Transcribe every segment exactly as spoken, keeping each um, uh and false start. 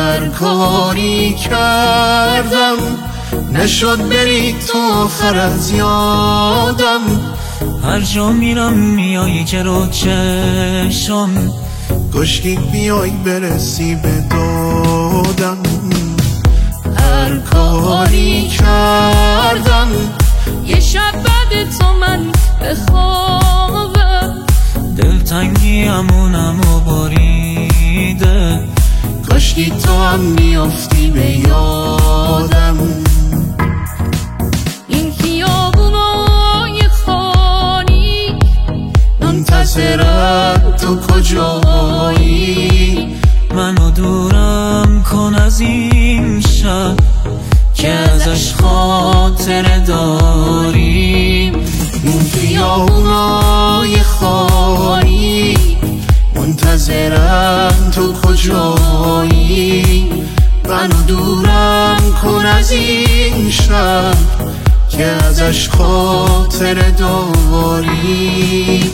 هر کاری کردم نشد بری تو آخر از یادم. هر جا میرم میای جلو چشم، کشکی بیای برسی به دادم. هر کاری کردم یه شب بعد تو من به خوابم، دلتنگی همونمو باریده، کاشکی تو هم میافتی به یادم. این خیابونای خالی منتظرم تو کجایی؟ منو دورم کن از این شب که ازش خاطره داریم. این خیابونای خالی منتظرم تو کجایی؟ منو دورم کن از این شب که ازش خاطره داری.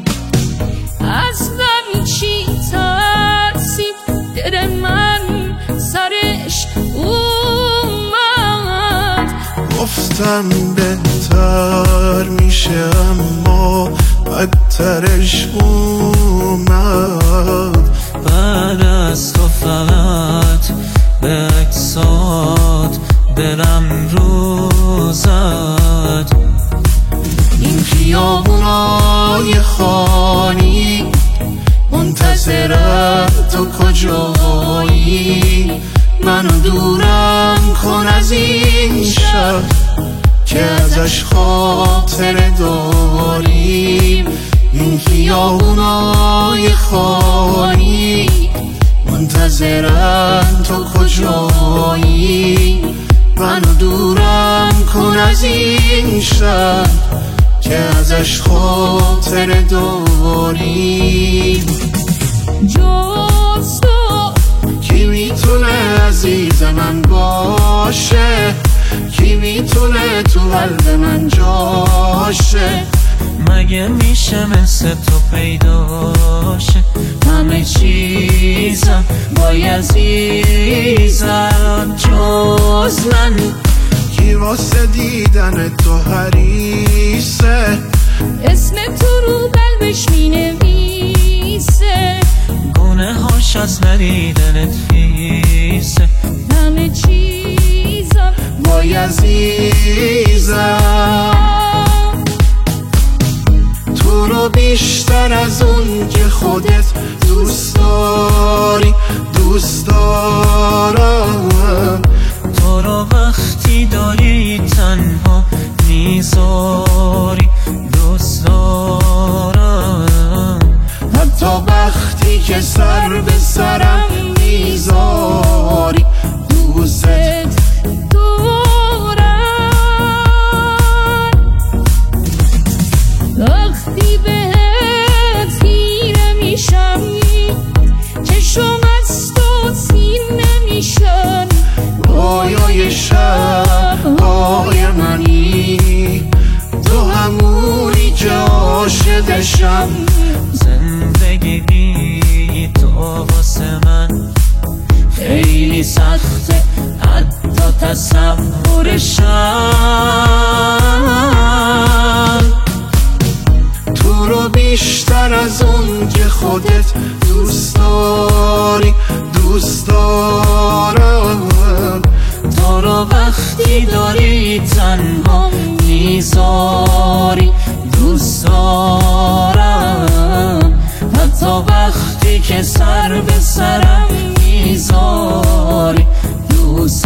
اصلا چی ترسید دل من سرش اومد، گفتم بهتر میشه اما بدترش اومد. بعد از تو فقط به اکسات دلم رو زد. این خیابونای خالی منتظرم تو کجایی؟ منو دورم کن از این شب که ازش خاطره داریم. این خیابونای خالی منتظرم تو کجایی؟ منو دورم کن از این شب که ازش خاطره داریم. جز تو کی میتونه عزیز من باشه؟ کی میتونه تو قلب من جاشه؟ مگه میشه مثل تو پیداشه؟ همه چیزم با عزیزم جز من. کی واسه دیدن تو حریصه؟ اسم تو رو قلبش می نویسه، گونه هاش از ندیدنت خیسه. همه چیزم با عزیزم تو رو بیشتر از اون که خودت دوست داری دوست دارم. تو رو وقتی داری تنها میذاری دوست دارم. حتی وقتی که سر به سرم میذاری دوست دارم. وقتی بهت خیره میشم چشم از تو سیر نمیشن. رویای شب های منی تو همونی که عاشقشم. زندگی بی تو واسه من خیلی سخته حتی تصورشم. تو رو بیشتر از اون که خودت دوست داری دوست دارم. تو رو وقتی داری تنها میذاری دوست دارم. حتی وقتی که سر به سرم میذاری دوست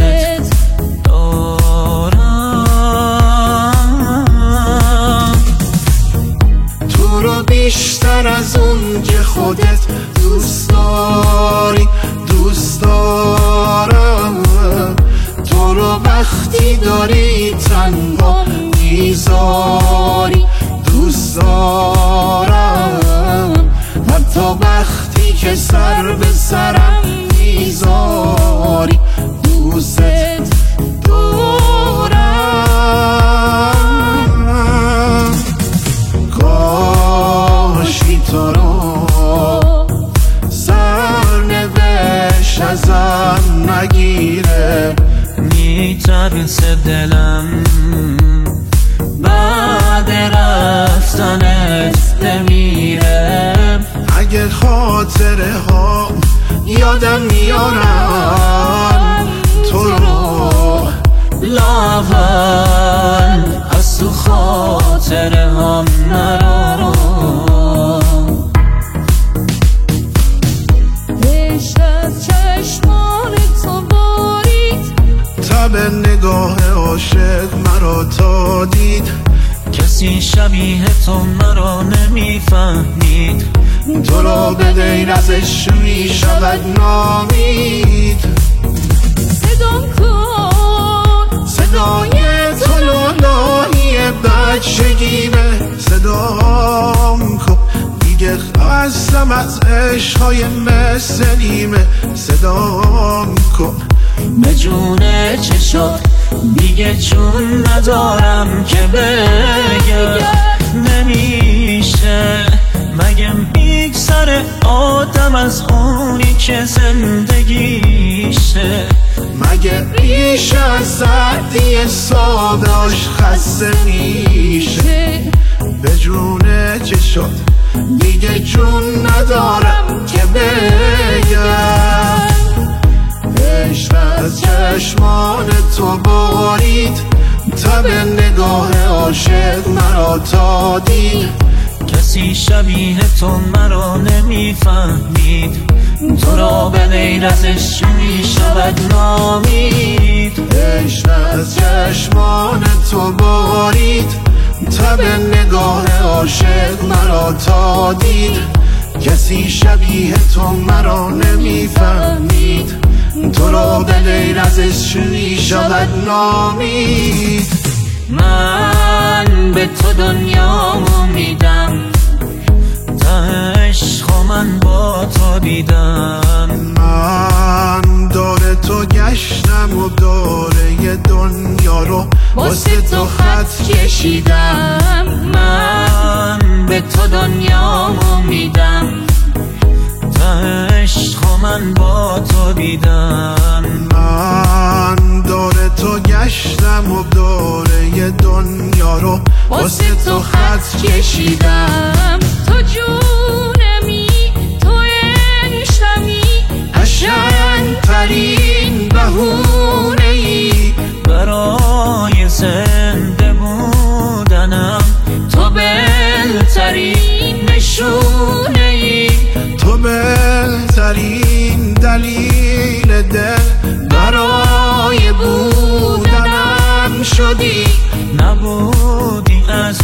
دارم. تو رو بیشتر از اون که خودت دوست داری دوست دارم. تو رو وقتی داری تنها میذاری دوست دارم. حتی وقتی که سر به سرم میذاری دوست دارم. کاشی تو رو سرنوشت ازم مثل دلم بعد رفتنت بمیرم. اگه خاطره ها یادم میارن تو رو لاول از تو خاطره هم نرارم. عشق از چشمان تو بارید، تب نگاه عاشق مرا تا دید. کسی شبیه تو مرا نمیفهمید، تو را به دیر ازش میشود نامید. صدام کن صدای تو لالایی بچگیمه، صدام کن دیگه خستم از عشقهای مثل نیمه. صدام کن به جونه چه شد دیگه جون ندارم که بگم. نمیشه مگه میگذره آدم از اونی که زندگیشه؟ مگه ریشه از سردی صبحش خسته میشه؟ به جونه چه شد دیگه جون ندارم که بگم. عشق از چشمان تو بارید، تب نگاه عاشق مرا تا دید. کسی شبیه تو مرا نمیفهمید، تو را به غیر ازش میشود نامید. عشق از چشمان تو بارید، تب نگاه عاشق مرا تا دید. کسی شبیه تو مرا نمیفهمید، تو را به غیر ازش میشود نامید. من به تو دنیامو میدم، تا عشق من با تو دیدم. من دور تو گشتم و دوره دنیا رو واسه تو خط کشیدم. من به تو دنیامو میدم، تا عشق من با تو دیدم. من دور تو گشتم و دوره دنیا رو واسه تو خط کشیدم. تو جونمی، تو عشقمی، قشنگ ترین بهونه ای برای زنده بودنم. تو بهترین نشونه ای، تو بهترین دلیل دل برای بودنم شدی. نبودی از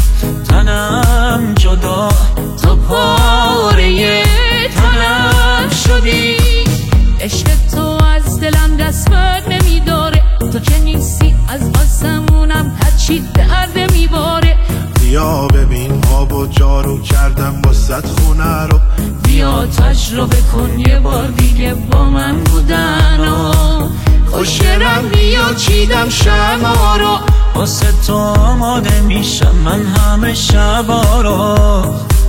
تنم جدا، تو پاره تنم شدی. عشق تو از دلم دست بر نمیداره، تو که نیستی از آسمونم هرچی درد میباره. بیا ببین آب و جارو کردم واسه خونه رو، بیا تجربه کن یه بار دیگه با من بودن و خوشگلم بیا چیدم شما رو. واسه تو آماده میشم من همه شبا رو.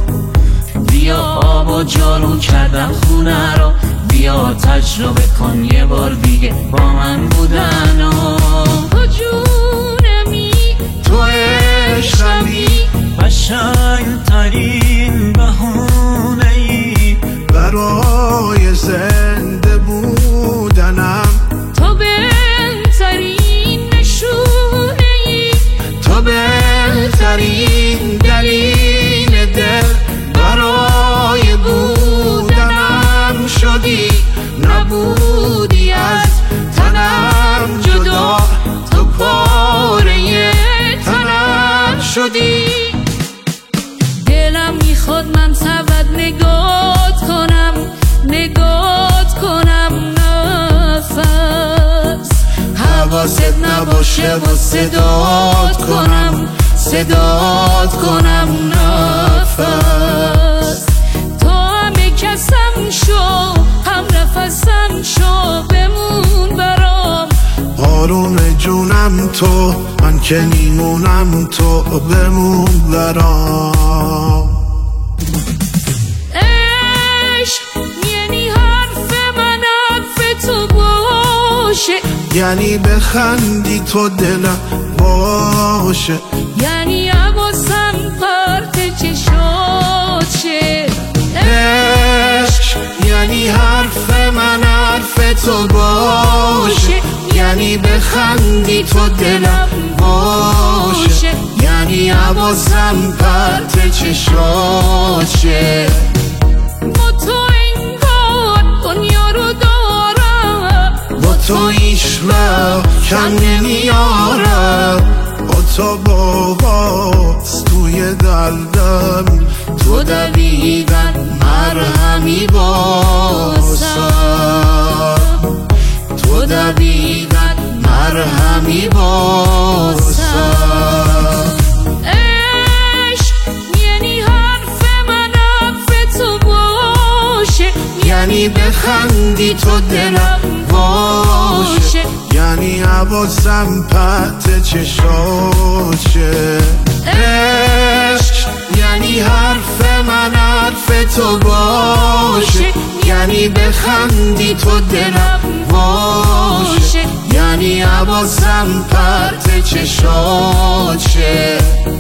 بیا آب و جارو کردم خونه رو، بیا تجربه کن یه بار دیگه با من بودن و تو جونمی، تو عشقمی، قشنگ ترین بهونه ای برای زنده بودنم. تو بهترین نشونه ای، تو بهترین دلیل دل برای بودنم شدی. نبودی از تنم جدا، تو پاره تنم شدی. دلم میخواد من سبد نگات کنم، نگات کنم نفس. حواست نباشه و صدات کنم، صدات کنم نفس. تو همه کسم شو، هم نفسم شو، بمون برام. بارون جونم تو، من که میمونم تو بمون برام. عشق یعنی حرف من حرف تو باشه، یعنی بخندی تو دلم باشه، یعنی حواسم پرت چشاشه. عشق یعنی حرف من حرف تو باشه، یعنی بخندی تو دلم باشه، یعنی حواسم پرت چشاشه. با تو انگار دنیا رو دارم، با تو هیچ را کم نمیارم، با تو باز توی دلدم، تو دویدن مرهمی بازم، تو دویدن مرهمی بازم. عشق یعنی حرف من حرف تو باشه، یعنی بخندی تو دلم باشه، یعنی حواسم پرت چشاشه. عشق یعنی حرف من حرف تو باشه، یعنی بخندی تو دلم باشه، یعنی حواسم پرت چشاشه.